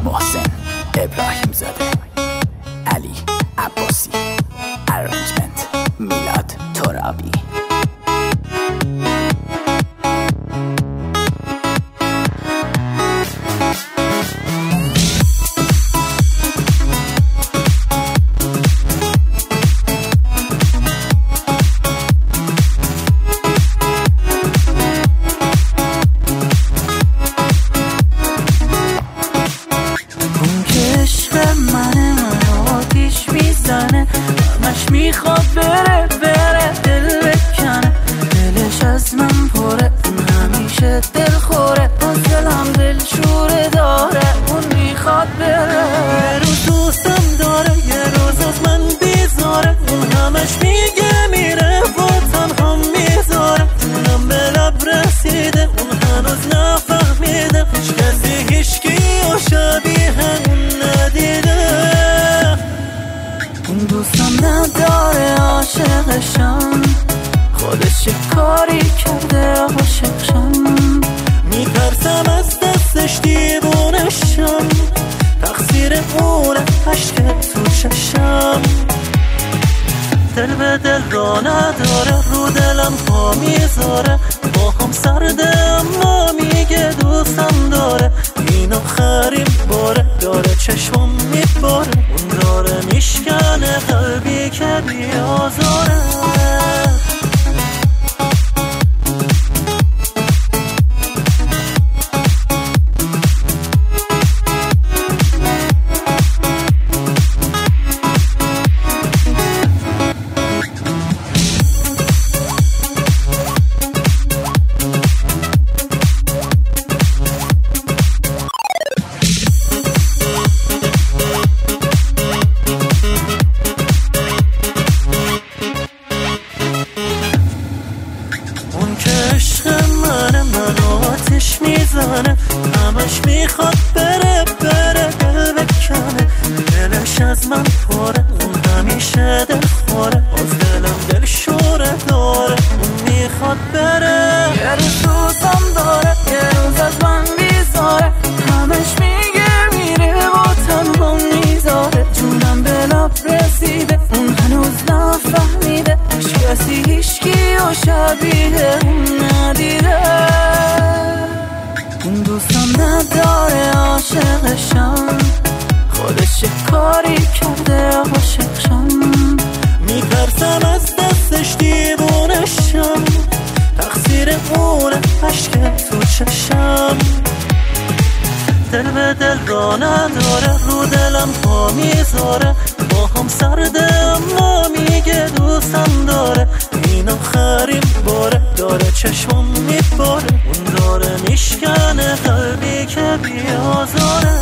محسن ابراهیم زاده، علی عباسی، ارنجمنت میلاد ترابی. میخواد بره دل بکنه، دلش از من پره، اون همیشه دل خوره، باز دلم دل شوره داره، اون میخواد بره. یه روز دوستم داره، یه روز از من بیزاره، اون همش میگه میره و تنها میذاره، جونم به لب رسیده، اون هنوز نفهمیده، هیچ کسی هیچکی و شبیه اون ندیده. اون دوستم نداره عاشقشم، خودش کاری کرده عاشقشم، میترسم از دستش دیوونشم، تقصیر اونه عشق تو چشم. دل به دل را نداره، رو دلم پا میذاره، با هم سرده اما میگه دوستم داره، این آخرین باره، داره چشمم میباره، اون داره میشکنه قلبی که بیازاره. میزنه همش میخواد بره دل بکنه، دلش از من پره، اون همیشه دل خوره، باز دلم دل شوره داره، اون میخواد بره. یه روز دوستم داره، یه روز از من بیزاره، همش میگه میره و تنها میذاره، جونم به لب رسیده، اون هنوز نفهمیده، هیچ کسی هیچکی و شبیه اون ندیده. اون دوستم نداره عاشقشم، خودش کاری کرده عاشقشم، میترسم از دستش دیوونشم، تقصیر اونه عشق تو چشم. دل به دل را نداره، رو دلم پا میذاره، با هم سرده اما میگه دوستم داره، این آخرین باره، داره چشمم میباره، اون داره میشکنه قلبی که بیازاره.